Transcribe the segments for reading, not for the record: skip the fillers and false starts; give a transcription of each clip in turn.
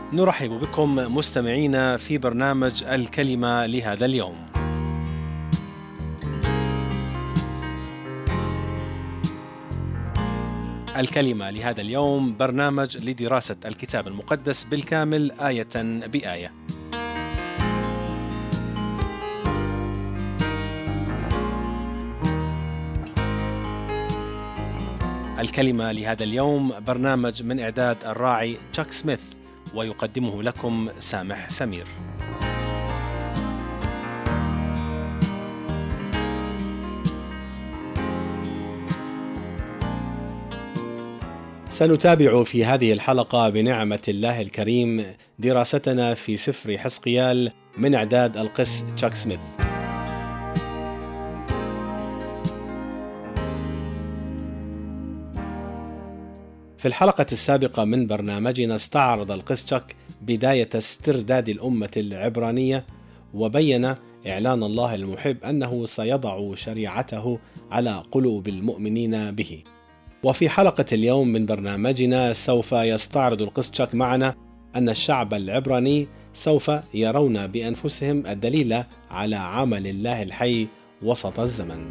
نرحب بكم مستمعينا في برنامج الكلمة لهذا اليوم. الكلمة لهذا اليوم برنامج لدراسة الكتاب المقدس بالكامل آية بآية. الكلمة لهذا اليوم برنامج من إعداد الراعي تشاك سميث، ويقدمه لكم سامح سمير. سنتابع في هذه الحلقة بنعمة الله الكريم دراستنا في سفر حزقيال من إعداد القس تشاك سميث. في الحلقة السابقة من برنامجنا استعرض القس تشاك بداية استرداد الأمة العبرانية، وبين إعلان الله المحب أنه سيضع شريعته على قلوب المؤمنين به. وفي حلقة اليوم من برنامجنا سوف يستعرض القس تشاك معنا أن الشعب العبراني سوف يرون بأنفسهم الدليل على عمل الله الحي وسط الزمن.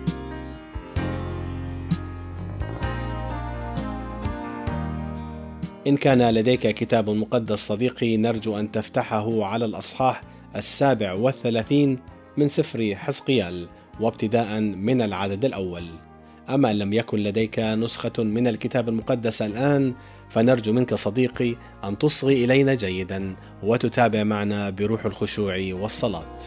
إن كان لديك كتاب مقدس صديقي، نرجو أن تفتحه على الأصحاح 37 من سفر حزقيال، وابتداء من العدد الأول. أما إن لم يكن لديك نسخة من الكتاب المقدس الآن، فنرجو منك صديقي أن تصغي إلينا جيدا وتتابع معنا بروح الخشوع والصلاة.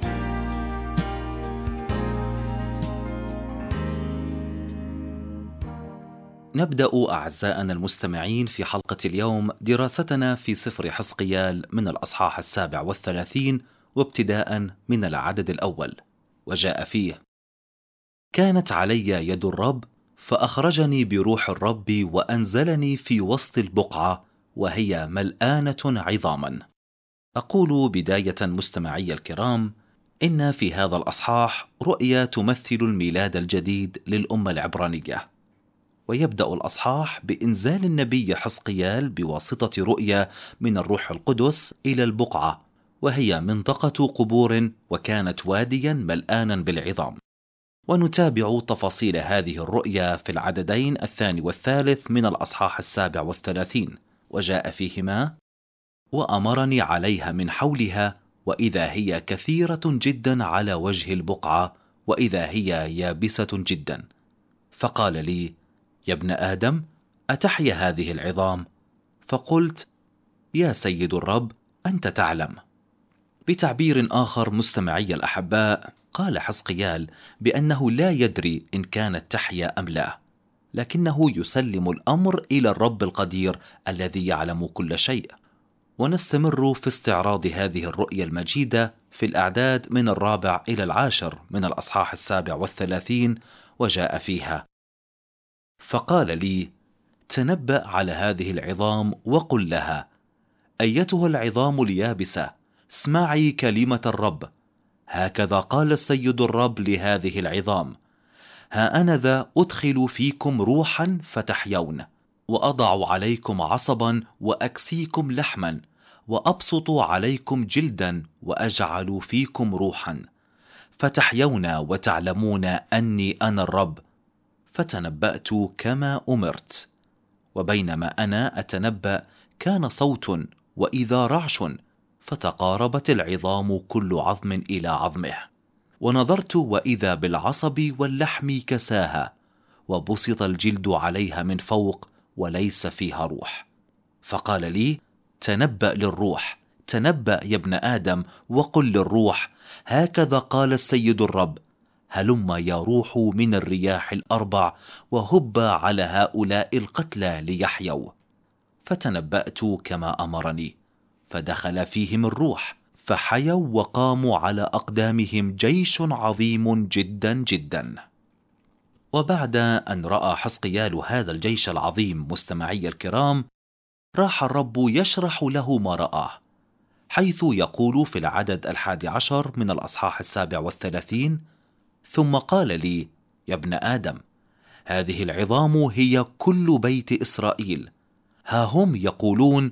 نبدأ أعزائنا المستمعين في حلقة اليوم دراستنا في سفر حزقيال من الأصحاح 37 وابتداء من العدد الأول. وجاء فيه: كانت علي يد الرب فأخرجني بروح الرب وأنزلني في وسط البقعة وهي ملآنة عظاما. أقول بداية مستمعي الكرام إن في هذا الأصحاح رؤية تمثل الميلاد الجديد للأمة العبرانية. ويبدأ الأصحاح بإنزال النبي حزقيال بواسطة رؤية من الروح القدس إلى البقعة، وهي منطقة قبور وكانت واديا ملآنا بالعظام. ونتابع تفاصيل هذه الرؤية في العددين 2 و3 من الأصحاح 37. وجاء فيهما: وأمرني عليها من حولها، وإذا هي كثيرة جدا على وجه البقعة، وإذا هي يابسة جدا. فقال لي: يا ابن آدم، أتحيا هذه العظام؟ فقلت: يا سيد الرب، أنت تعلم. بتعبير آخر مستمعي الأحباء، قال حزقيال بأنه لا يدري إن كانت تحيا أم لا، لكنه يسلم الأمر إلى الرب القدير الذي يعلم كل شيء. ونستمر في استعراض هذه الرؤية المجيدة في الأعداد من 4 إلى 10 من الأصحاح 37. وجاء فيها: فقال لي: تنبأ على هذه العظام وقل لها: أيتها العظام اليابسة، اسمعي كلمة الرب. هكذا قال السيد الرب لهذه العظام: ها أنا ذا أدخل فيكم روحا فتحيون، وأضع عليكم عصبا وأكسيكم لحما، وأبسط عليكم جلدا وأجعل فيكم روحا فتحيون وتعلمون أني أنا الرب. فتنبأت كما أمرت. وبينما أنا أتنبأ كان صوت وإذا رعش، فتقاربت العظام كل عظم إلى عظمه. ونظرت وإذا بالعصب واللحم كساها، وبسط الجلد عليها من فوق وليس فيها روح. فقال لي: تنبأ للروح، تنبأ يا ابن آدم، وقل للروح: هكذا قال السيد الرب: هلم يا روح من الرياح 4 وهب على هؤلاء القتلى ليحيوا. فتنبأت كما أمرني، فدخل فيهم الروح فحيوا وقاموا على أقدامهم جيش عظيم جدا جدا. وبعد أن رأى حزقيال هذا الجيش العظيم مستمعي الكرام، راح الرب يشرح له ما رآه، حيث يقول في العدد 11 من الأصحاح 37: ثم قال لي: يا ابن آدم، هذه العظام هي كل بيت إسرائيل. ها هم يقولون: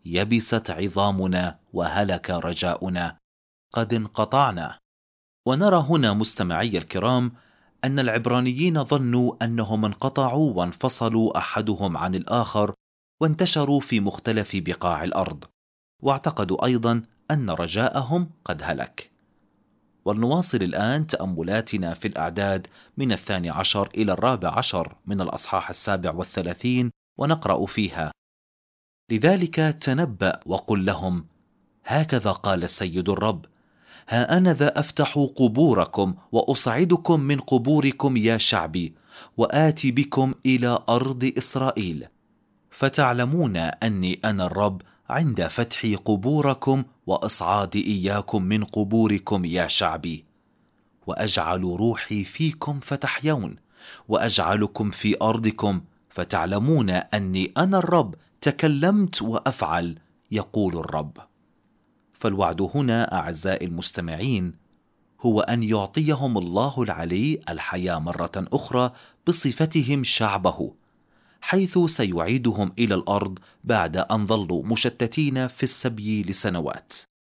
يبست عظامنا وهلك رجاؤنا، قد انقطعنا. ونرى هنا مستمعي الكرام أن العبرانيين ظنوا أنهم انقطعوا وانفصلوا أحدهم عن الآخر وانتشروا في مختلف بقاع الأرض، واعتقدوا أيضا أن رجاءهم قد هلك. ولنواصل الآن تأملاتنا في الأعداد من 12 إلى 14 من الأصحاح 37، ونقرأ فيها: لذلك تنبأ وقل لهم: هكذا قال السيد الرب، ها أنا ذا أفتح قبوركم وأصعدكم من قبوركم يا شعبي، وآتي بكم إلى أرض إسرائيل، فتعلمون أني أنا الرب عند فتح قبوركم وإصعاد إياكم من قبوركم يا شعبي، وأجعل روحي فيكم فتحيون، وأجعلكم في أرضكم، فتعلمون أني أنا الرب تكلمت وأفعل، يقول الرب. فالوعد هنا أعزائي المستمعين هو أن يعطيهم الله العلي الحياة مرة أخرى بصفتهم شعبه، حيث سيعيدهم إلى الأرض بعد أن ظلوا مشتتين في السبي لسنوات.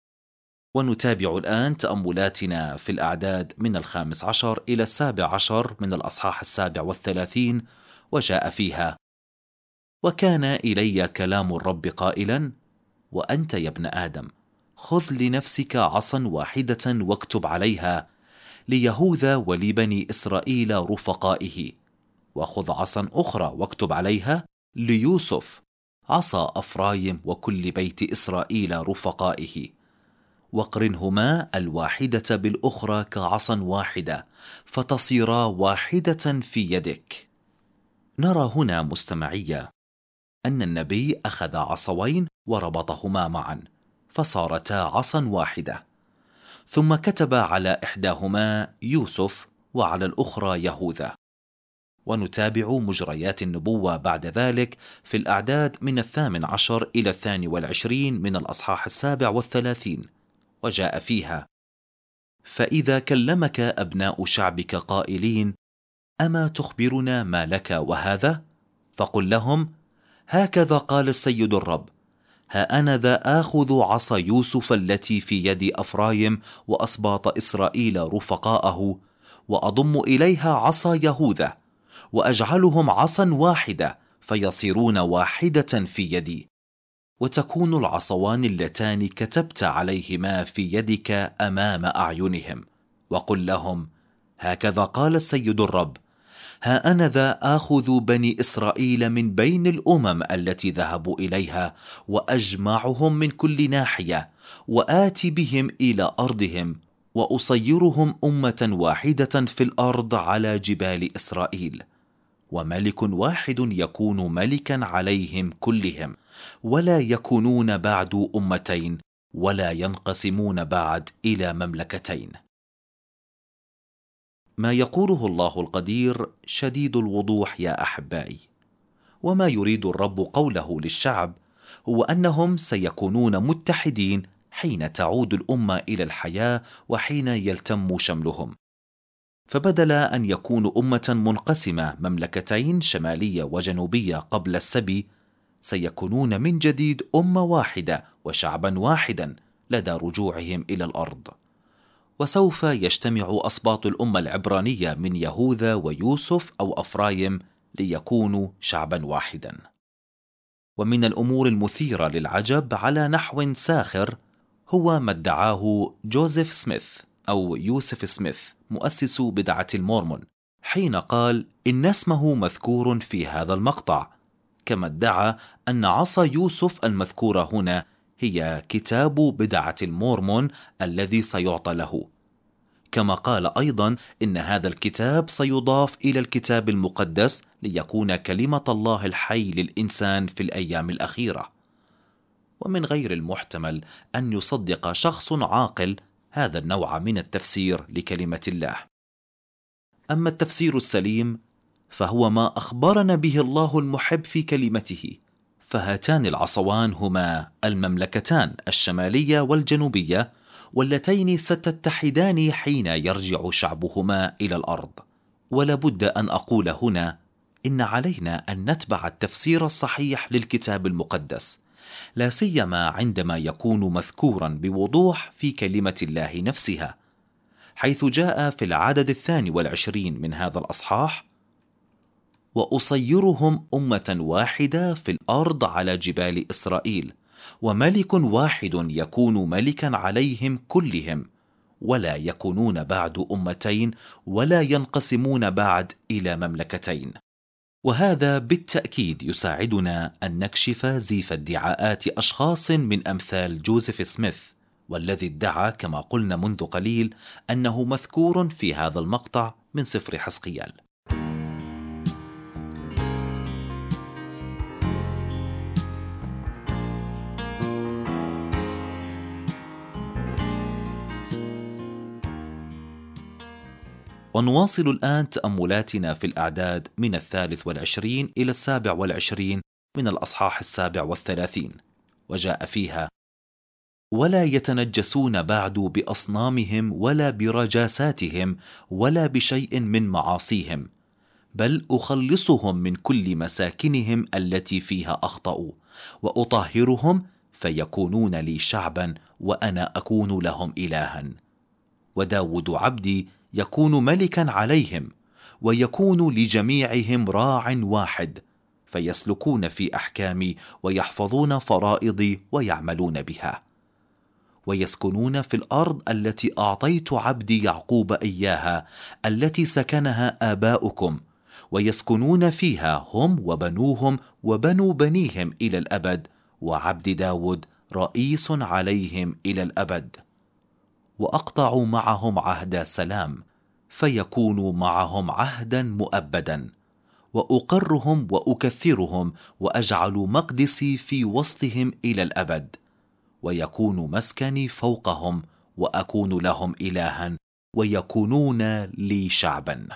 ونتابع الآن تأملاتنا في الأعداد من 15 إلى 17 من الأصحاح 37، وجاء فيها: وكان إلي كلام الرب قائلا: وأنت يا ابن آدم، خذ لنفسك عصا واحدة واكتب عليها ليهوذا ولبني إسرائيل رفقائه، وخذ عصا أخرى واكتب عليها ليوسف، عصا أفرايم وكل بيت إسرائيل رفقائه، واقرنهما الواحدة بالأخرى كعصا واحدة، فتصيرا واحدة في يدك. نرى هنا مستمعية أن النبي أخذ عصوين وربطهما معا فصارتا عصا واحدة، ثم كتب على إحداهما يوسف وعلى الأخرى يهوذا. ونتابع مجريات النبوة بعد ذلك في الأعداد من 18 إلى 22 من الأصحاح 37، وجاء فيها: فإذا كلمك أبناء شعبك قائلين: أما تخبرنا ما لك وهذا؟ فقل لهم: هكذا قال السيد الرب، ها أنا ذا آخذ عصا يوسف التي في يد أفرايم وأسباط إسرائيل رفقاءه، وأضم إليها عصا يهوذا، وأجعلهم عصا واحدة، فيصيرون واحدة في يدي، وتكون العصوان اللتان كتبت عليهما في يدك أمام أعينهم، وقل لهم: هكذا قال السيد الرب، ها أنا ذا آخذ بني إسرائيل من بين الأمم التي ذهبوا إليها، وأجمعهم من كل ناحية، وآتي بهم إلى أرضهم، وأصيرهم أمة واحدة في الأرض على جبال إسرائيل، وملك واحد يكون ملكا عليهم كلهم، ولا يكونون بعد أمتين، ولا ينقسمون بعد إلى مملكتين. ما يقوله الله القدير شديد الوضوح يا أحبائي، وما يريد الرب قوله للشعب هو أنهم سيكونون متحدين حين تعود الأمة إلى الحياة وحين يلتم شملهم. فبدل أن يكونوا أمة منقسمة مملكتين شمالية وجنوبية قبل السبي، سيكونون من جديد أمة واحدة وشعبا واحدا لدى رجوعهم إلى الأرض. وسوف يجتمع أسباط الأمة العبرانية من يهوذا ويوسف أو أفرايم ليكونوا شعبا واحدا. ومن الأمور المثيرة للعجب على نحو ساخر هو ما ادعاه جوزيف سميث أو يوسف سميث مؤسس بدعة المورمون، حين قال إن اسمه مذكور في هذا المقطع، كما ادعى أن عصا يوسف المذكورة هنا هي كتاب بدعة المورمون الذي سيعطى له، كما قال أيضا إن هذا الكتاب سيضاف إلى الكتاب المقدس ليكون كلمة الله الحي للإنسان في الأيام الأخيرة. ومن غير المحتمل أن يصدق شخص عاقل هذا النوع من التفسير لكلمة الله. أما التفسير السليم فهو ما أخبرنا به الله المحب في كلمته، فهاتان العصوان هما المملكتان الشمالية والجنوبية، واللتين ستتحدان حين يرجع شعبهما إلى الأرض. ولا بد أن أقول هنا إن علينا أن نتبع التفسير الصحيح للكتاب المقدس، لا سيما عندما يكون مذكورا بوضوح في كلمة الله نفسها، حيث جاء في العدد 22 من هذا الأصحاح: وأصيرهم أمة واحدة في الأرض على جبال إسرائيل، وملك واحد يكون ملكا عليهم كلهم، ولا يكونون بعد أمتين، ولا ينقسمون بعد إلى مملكتين. وهذا بالتأكيد يساعدنا أن نكشف زيف ادعاءات أشخاص من أمثال جوزيف سميث، والذي ادعى كما قلنا منذ قليل أنه مذكور في هذا المقطع من سفر حزقيال. ونواصل الآن تأملاتنا في الأعداد من 23 إلى 27 من الأصحاح 37، وجاء فيها: ولا يتنجسون بعد بأصنامهم ولا برجاساتهم ولا بشيء من معاصيهم، بل أخلصهم من كل مساكنهم التي فيها أخطأوا، وأطهرهم فيكونون لي شعبا، وأنا أكون لهم إلها. وداود عبدي يكون ملكا عليهم، ويكون لجميعهم راع واحد، فيسلكون في أحكامي ويحفظون فرائضي ويعملون بها، ويسكنون في الأرض التي أعطيت عبدي يعقوب إياها، التي سكنها آباؤكم، ويسكنون فيها هم وبنوهم وبنو بنيهم إلى الأبد، وعبد داود رئيس عليهم إلى الأبد. وأقطع معهم عهد سلام، فيكونوا معهم عهدا مؤبدا، وأقرهم وأكثرهم، وأجعل مقدسي في وسطهم إلى الأبد، ويكون مسكني فوقهم، وأكون لهم إلها، ويكونون لي شعبا.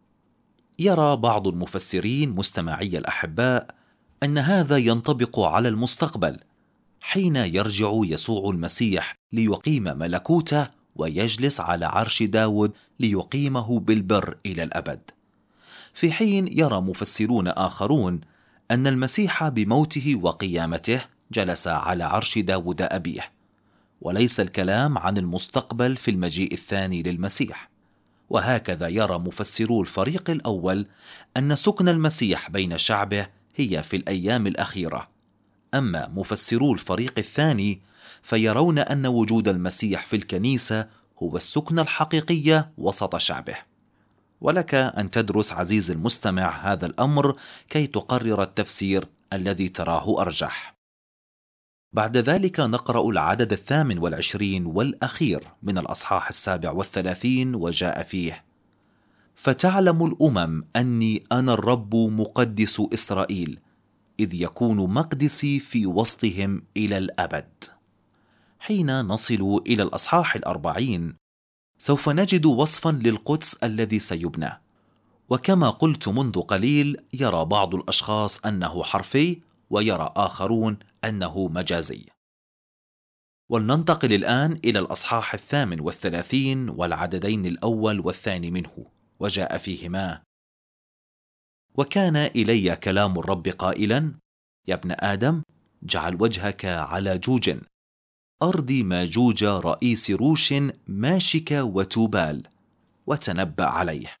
يرى بعض المفسرين مستمعي الأحباء أن هذا ينطبق على المستقبل، حين يرجع يسوع المسيح ليقيم ملكوته ويجلس على عرش داود ليقيمه بالبر إلى الأبد. في حين يرى مفسرون آخرون أن المسيح بموته وقيامته جلس على عرش داود أبيه، وليس الكلام عن المستقبل في المجيء الثاني للمسيح. وهكذا يرى مفسرو الفريق الأول أن سكن المسيح بين شعبه هي في الأيام الأخيرة، أما مفسرو الفريق الثاني فيرون أن وجود المسيح في الكنيسة هو السكن الحقيقي وسط شعبه. ولك أن تدرس عزيزي المستمع هذا الأمر كي تقرر التفسير الذي تراه أرجح. بعد ذلك نقرأ العدد 28 والأخير من الأصحاح 37، وجاء فيه: فتعلم الأمم أني أنا الرب مقدس إسرائيل، إذ يكون مقدسي في وسطهم إلى الأبد. حين نصل إلى الأصحاح 40 سوف نجد وصفا للقدس الذي سيبنى، وكما قلت منذ قليل يرى بعض الأشخاص أنه حرفي، ويرى آخرون أنه مجازي. ولننتقل الآن إلى الأصحاح 38 والعددين الأول والثاني منه، وجاء فيهما: وكان إلي كلام الرب قائلا: يا ابن آدم، جعل وجهك على جوج، أرض ماجوج رئيس روش ماشك وتوبال، وتنبأ عليه.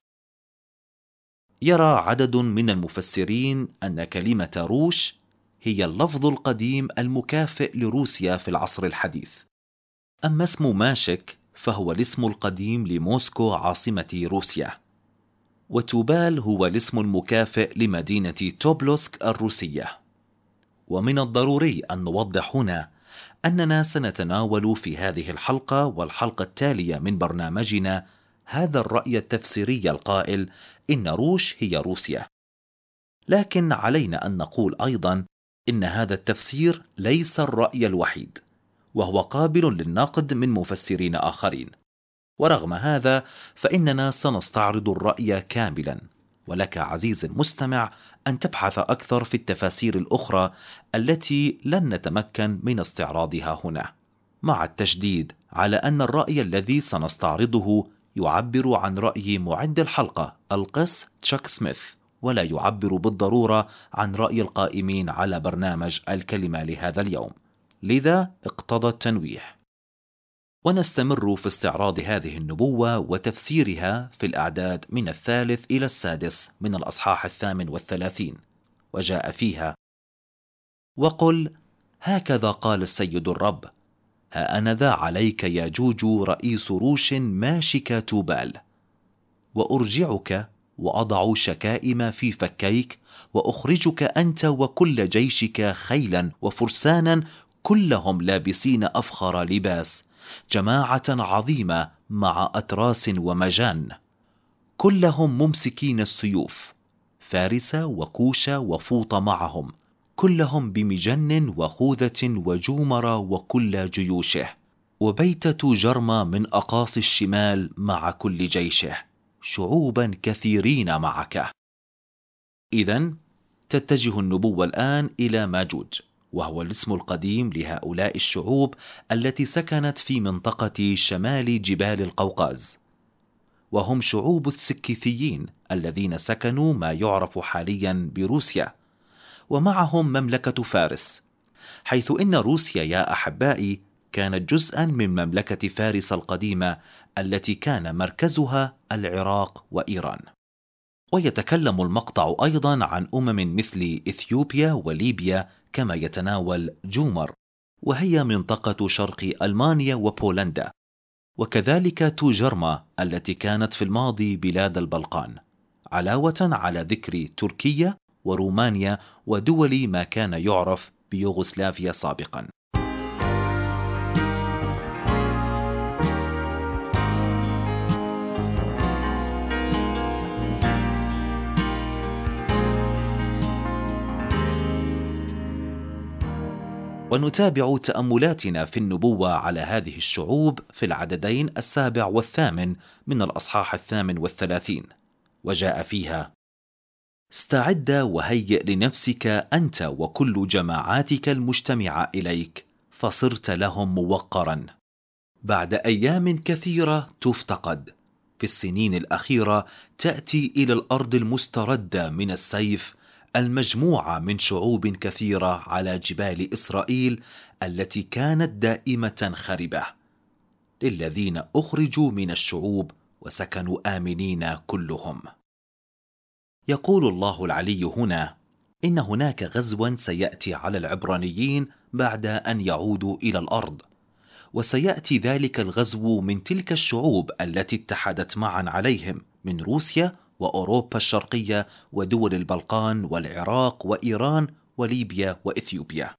يرى عدد من المفسرين أن كلمة روش هي اللفظ القديم المكافئ لروسيا في العصر الحديث، أما اسم ماشك فهو الاسم القديم لموسكو عاصمة روسيا، وتوبال هو الاسم المكافئ لمدينة توبلوسك الروسية. ومن الضروري أن نوضح هنا أننا سنتناول في هذه الحلقة والحلقة التالية من برنامجنا هذا الرأي التفسيري القائل إن روش هي روسيا، لكن علينا أن نقول أيضا إن هذا التفسير ليس الرأي الوحيد، وهو قابل للنقد من مفسرين آخرين. ورغم هذا فإننا سنستعرض الرأي كاملا، ولك عزيزي المستمع أن تبحث أكثر في التفاسير الأخرى التي لن نتمكن من استعراضها هنا، مع التشديد على أن الرأي الذي سنستعرضه يعبر عن رأي معد الحلقة القس تشاك سميث، ولا يعبر بالضرورة عن رأي القائمين على برنامج الكلمة لهذا اليوم، لذا اقتضى التنويه. ونستمر في استعراض هذه النبوة وتفسيرها في الأعداد من 3 إلى 6 من الأصحاح 38، وجاء فيها: وقل هكذا قال السيد الرب: ها أنا ذا عليك ياجوج رئيس روش ماشك توبال، وأرجعك وأضع شكائم في فكيك، وأخرجك أنت وكل جيشك خيلا وفرسانا، كلهم لابسين أفخر لباس، جماعة عظيمة مع أتراس ومجان، كلهم ممسكين السيوف، فارس وكوش وفوط معهم، كلهم بمجن وخوذة وجومر وكل جيوشه، وبيت توجرم من أقاصي الشمال مع كل جيشه، شعوبا كثيرين معك. إذن تتجه النبوة الآن إلى ماجوج، وهو الاسم القديم لهؤلاء الشعوب التي سكنت في منطقة شمال جبال القوقاز، وهم شعوب السكيثيين الذين سكنوا ما يعرف حاليا بروسيا، ومعهم مملكة فارس، حيث إن روسيا يا أحبائي كانت جزءا من مملكة فارس القديمة التي كان مركزها العراق وإيران. ويتكلم المقطع أيضا عن مثل إثيوبيا وليبيا، كما يتناول جومر، وهي منطقة شرق ألمانيا وبولندا، وكذلك توجرما التي كانت في الماضي بلاد البلقان، علاوة على ذكر تركيا ورومانيا ودول ما كان يعرف بيوغوسلافيا سابقا. ونتابع تأملاتنا في النبوة على هذه الشعوب في العددين 7 و8 من الأصحاح 38، وجاء فيها: استعد وهيئ لنفسك أنت وكل جماعاتك المجتمعة إليك، فصرت لهم موقرا. بعد أيام كثيرة تفتقد، في السنين الأخيرة تأتي إلى الأرض المستردة من السيف، المجموعة من شعوب كثيرة على جبال إسرائيل التي كانت دائمة خربة، للذين أخرجوا من الشعوب وسكنوا آمنين كلهم. يقول الله العلي هنا إن هناك غزوا سيأتي على العبرانيين بعد أن يعودوا إلى الأرض، وسيأتي ذلك الغزو من تلك الشعوب التي اتحدت معا عليهم من روسيا وأوروبا الشرقية ودول البلقان والعراق وإيران وليبيا وإثيوبيا.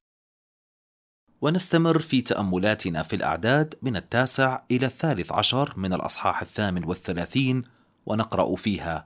ونستمر في تأملاتنا في الأعداد من 9 إلى 13 من الأصحاح 38، ونقرأ فيها: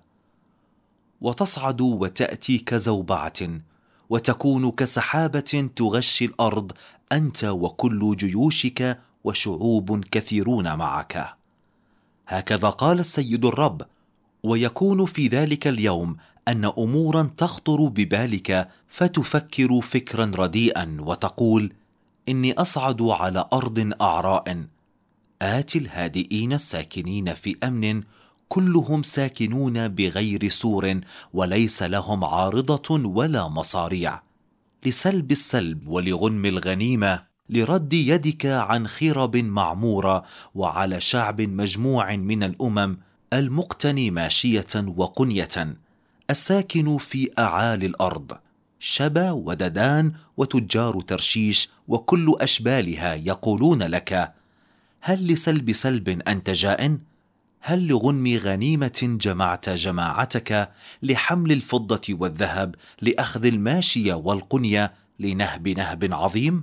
وتصعد وتأتي كزوبعة، وتكون كسحابة تغشي الأرض، أنت وكل جيوشك وشعوب كثيرون معك. هكذا قال السيد الرب: ويكون في ذلك اليوم أن أمورا تخطر ببالك فتفكر فكرا رديئا وتقول: إني أصعد على أرض أعراء، آتي الهادئين الساكنين في أمن، كلهم ساكنون بغير سور، وليس لهم عارضة ولا مصاريع، لسلب السلب ولغنم الغنيمة، لرد يدك عن خرب معمورة، وعلى شعب مجموع من الأمم المقتني ماشية وقنية، الساكن في أعالي الأرض، شبا وددان وتجار ترشيش وكل أشبالها، يقولون لك: هل لسلب سلب أنت جائن؟ هل لغنم غنيمة جمعت جماعتك، لحمل الفضة والذهب، لأخذ الماشية والقنية، لنهب نهب عظيم؟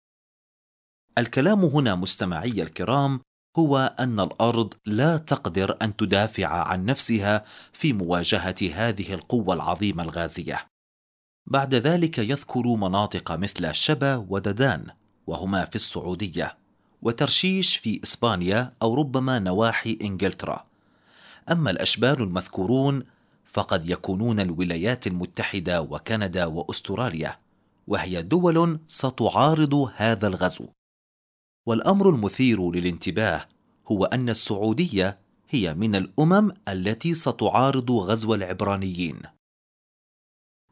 الكلام هنا مستمعي الكرام هو أن الأرض لا تقدر أن تدافع عن نفسها في مواجهة هذه القوة العظيمة الغازية. بعد ذلك يذكر مناطق مثل شبا وددان، وهما في السعودية، وترشيش في إسبانيا أو ربما نواحي إنجلترا. أما الأشبال المذكورون فقد يكونون الولايات المتحدة وكندا وأستراليا، وهي دول ستعارض هذا الغزو. والأمر المثير للانتباه هو أن السعودية هي من الأمم التي ستعارض غزو العبرانيين،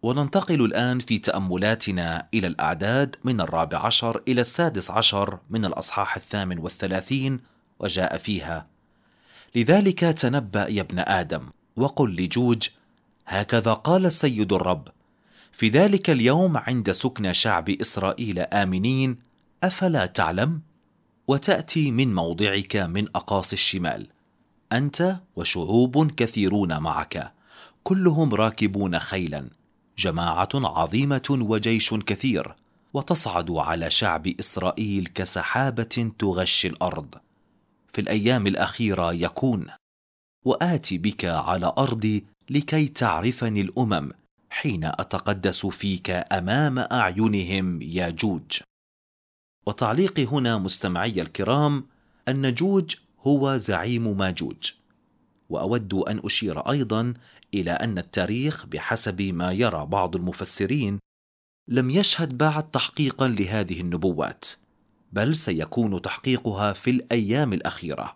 وننتقل الآن في تأملاتنا إلى الأعداد من 14 إلى 16 من الأصحاح 38، وجاء فيها: لذلك تنبأ يا ابن آدم وقل لجوج: هكذا قال السيد الرب، في ذلك اليوم عند سكن شعب إسرائيل آمنين، أفلا تعلم؟ وتأتي من موضعك من أقاصي الشمال، أنت وشعوب كثيرون معك، كلهم راكبون خيلا، جماعة عظيمة وجيش كثير، وتصعد على شعب إسرائيل كسحابة تغشي الأرض. في الأيام الأخيرة يكون: وآتي بك على أرضي لكي تعرفني الأمم، حين أتقدس فيك أمام أعينهم يا جوج. وتعليقي هنا مستمعي الكرام أن جوج هو زعيم ماجوج. وأود أن أشير أيضا إلى أن التاريخ بحسب ما يرى بعض المفسرين لم يشهد بعد تحقيقا لهذه النبوات، بل سيكون تحقيقها في الأيام الأخيرة.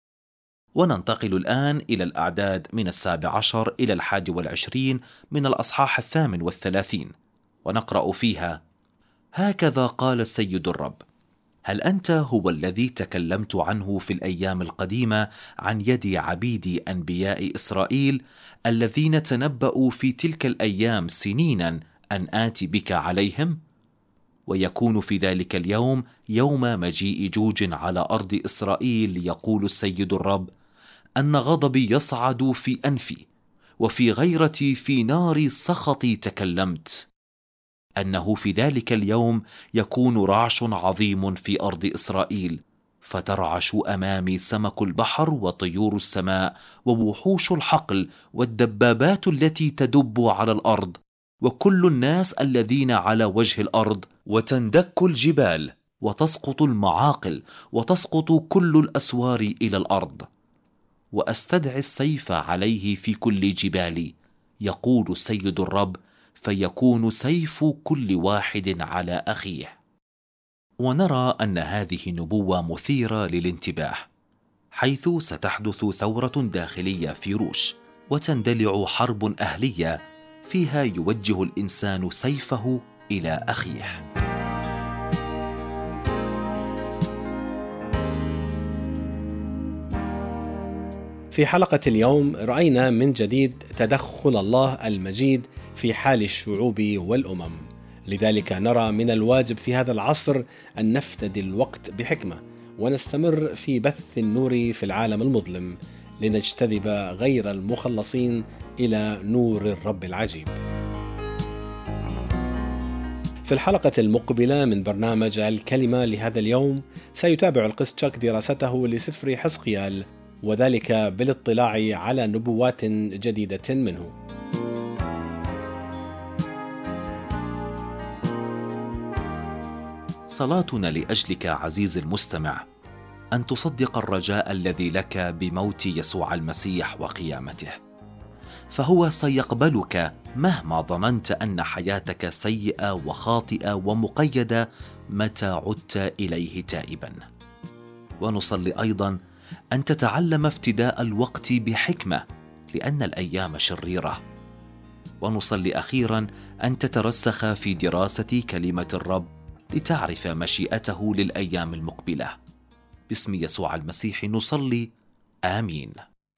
وننتقل الآن إلى الأعداد من 17 إلى 21 من الأصحاح 38، ونقرأ فيها: هكذا قال السيد الرب، هل أنت هو الذي تكلمت عنه في الأيام القديمة عن يد عبيدي أنبياء إسرائيل الذين تنبأوا في تلك الأيام سنينا أن آتي بك عليهم؟ ويكون في ذلك اليوم يوم مجيء جوج على أرض إسرائيل، يقول السيد الرب، أن غضبي يصعد في أنفي، وفي غيرتي في نار سخطي تكلمت، أنه في ذلك اليوم يكون رعش عظيم في أرض إسرائيل، فترعش أمامي سمك البحر وطيور السماء ووحوش الحقل والدبابات التي تدب على الأرض وكل الناس الذين على وجه الأرض، وتندك الجبال وتسقط المعاقل وتسقط كل الأسوار إلى الأرض، وأستدعي السيف عليه في كل جبالي، يقول السيد الرب، فيكون سيف كل واحد على أخيه. ونرى أن هذه نبوة مثيرة للانتباه، حيث ستحدث ثورة داخلية في روش، وتندلع حرب أهلية فيها يوجه الإنسان سيفه إلى أخيه. في حلقة اليوم رأينا من جديد تدخل الله المجيد في حال الشعوب والأمم، لذلك نرى من الواجب في هذا العصر أن نفتدي الوقت بحكمة ونستمر في بث النور في العالم المظلم، لنجتذب غير المخلصين إلى نور الرب العجيب. في الحلقة المقبلة من برنامج الكلمة لهذا اليوم سيتابع القس تشاك دراسته لسفر حزقيال، وذلك بالاطلاع على نبوات جديدة منه. صلاتنا لأجلك عزيزي المستمع أن تصدق الرجاء الذي لك بموت يسوع المسيح وقيامته، فهو سيقبلك مهما ظننت أن حياتك سيئة وخاطئة ومقيدة متى عدت إليه تائبا. ونصلي أيضا أن تتعلم افتداء الوقت بحكمة، لأن الأيام شريرة. ونصلي أخيرا أن تترسخ في دراسة كلمة الرب لتعرف مشيئته للأيام المقبلة. باسم يسوع المسيح نصلي، آمين.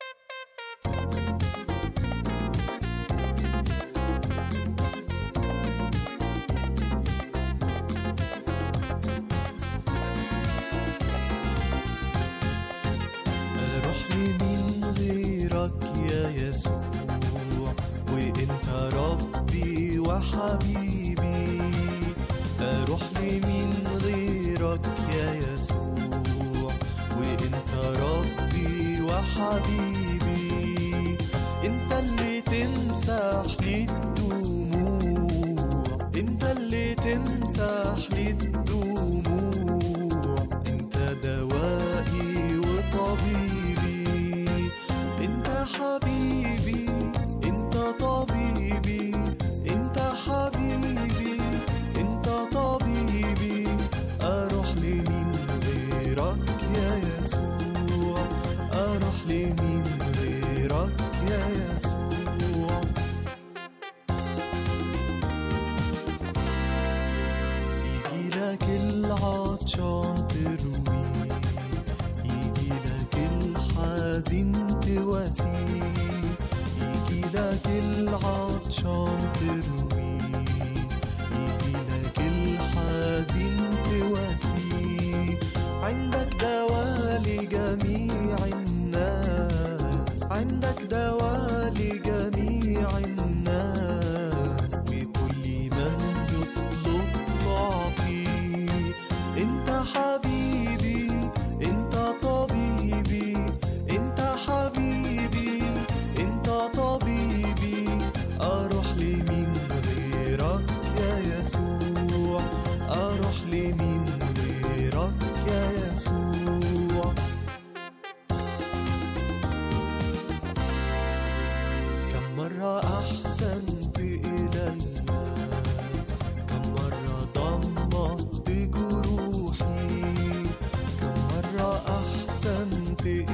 أروح لمين غيرك يا يسوع، وإنت ربي وحبيبي. أروح لمين غيرك يا يسوع، وإنت ربي وحبيبي. إنت اللي تمسح لي الدموع، إنت اللي تمسح لي الدموع، إنت دوائي وطبيبي، إنت حبيبي، إنت طبيبي، إنت حبيبي، إنت طبيبي. أروح لمين غيرك يا يسوع، أروح لمين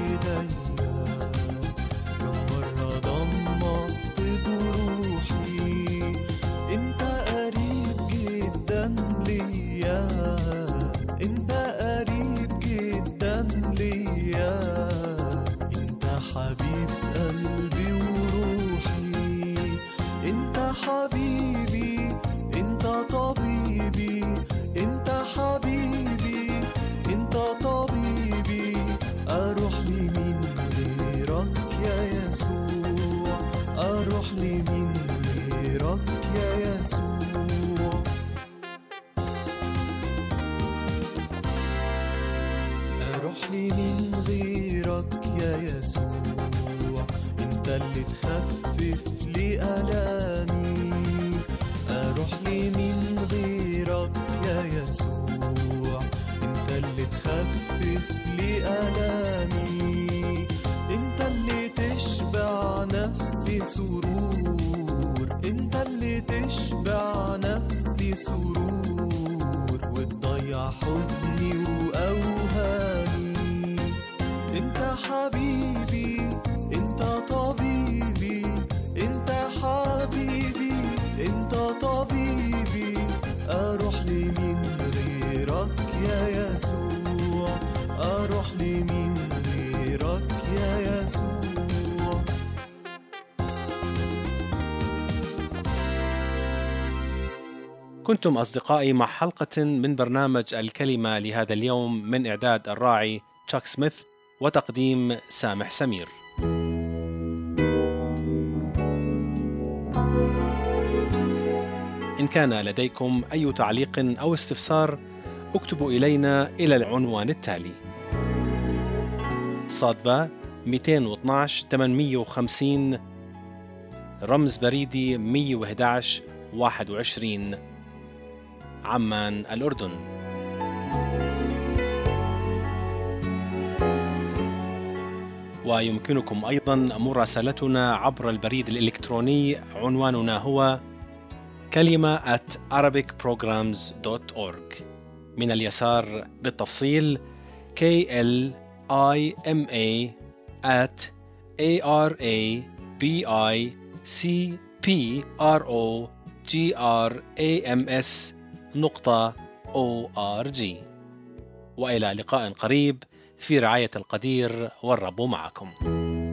ايديا كم مرة ضمت بروحي انت قريب جدا ليا انت قريب جدا ليا انت حبيب قلبي وروحي انت حبيبي انت طبيبي انت حبيبي انت طبيبي اروح لمين غيرك يا يسوع اروح لمين غيرك يا يسوع اروح لمين غيرك يا يسوع انت اللي تخفف لي الامي اروح لمين غيرك يا يسوع انت اللي تخفف لي الامي انت اللي تشبع نفسي سرور انت اللي تشبع نفسي سرور وتضيع حزني واوهامي انت حبيبي انت طبيبي انت حبيبي انت طبيبي اروح لمين غيرك يا يسوع اروح لمين غيرك يا يسوع كنتم أصدقائي مع حلقة من برنامج الكلمة لهذا اليوم من إعداد الراعي تشاك سميث وتقديم سامح سمير. إن كان لديكم أي تعليق أو استفسار اكتبوا إلينا إلى العنوان التالي: صادبة 212 850 رمز بريدي 111 21 عمان الأردن. ويمكنكم أيضا مراسلتنا عبر البريد الإلكتروني، عنواننا هو kalima@arabicprograms.org. من اليسار بالتفصيل kalima@arabicprograms.org. وإلى لقاء قريب في رعاية القدير، والرب معكم.